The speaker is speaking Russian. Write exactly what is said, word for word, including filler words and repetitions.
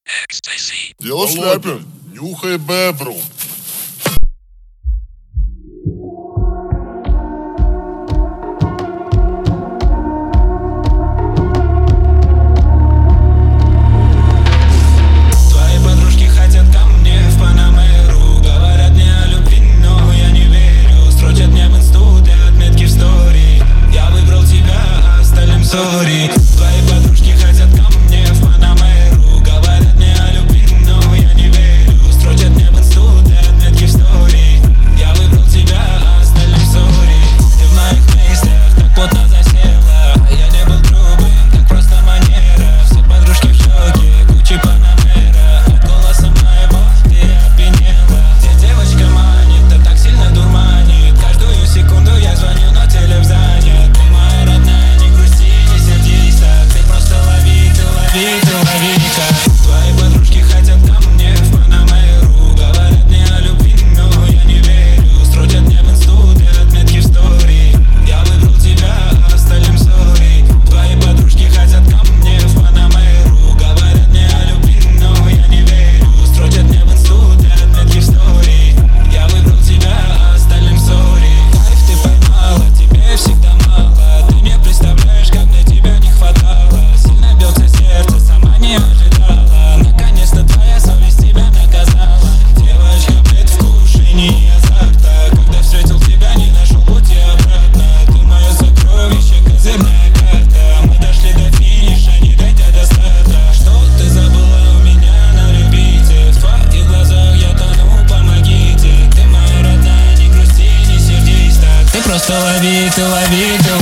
Дело в шляпе. Нюхай бебру. Твои подружки хотят ко мне в Панамеру. Говорят мне о любви, но я не верю. Строчат мне в инсту для отметки в стори. Я выбрал тебя, а остальным сори. Твои подружки хотят ко мне в Панамеру. Говорят мне о любви, но я не верю. Строчат мне в инсту для отметки в стори. Я выбрал тебя, а остальным сори. Ты в моих мыслях так плотно засела. Я не был грубым, так просто манера. Все подружки в шоке, Гуччи Панамера. От голоса моего ты опьянела. Где девочка манит, да так сильно дурманит. Каждую секунду я звоню, но телефон занят. Ты моя родная, не грусти, не сердись так. Ты просто лови, ты лови, ты лови-ка. Твои подружки хотят ко мне в Панамеру. Говорят мне о любви, но я не верю. Строчат мне в инсту для отметки в стори. Я выбрал тебя, а остальным сори. Твои подружки хотят ко мне в Панамеру. Говорят мне о любви, но я не верю. Строчат мне в инсту для отметки в стори. Я выбрал тебя, а остальным сори. Кайф ты поймала, тебе всегда мало. Ты не представляешь, как мне тебя не хватало. Сильно бьется сердце, сама не ожидала. Наконец-то твоя совесть тебя наказала. Девочка, предвкушение азарта. Когда встретил тебя, не нашел пути обратно. Ты мое сокровище, козырная карта. Мы дошли до финиша, не дойдя до старта. Что ты забыла у меня на репите? В твоих глазах я тону, помогите. Ты моя родная, не грусти, не сердись так. Ты просто лови, ты лови, ты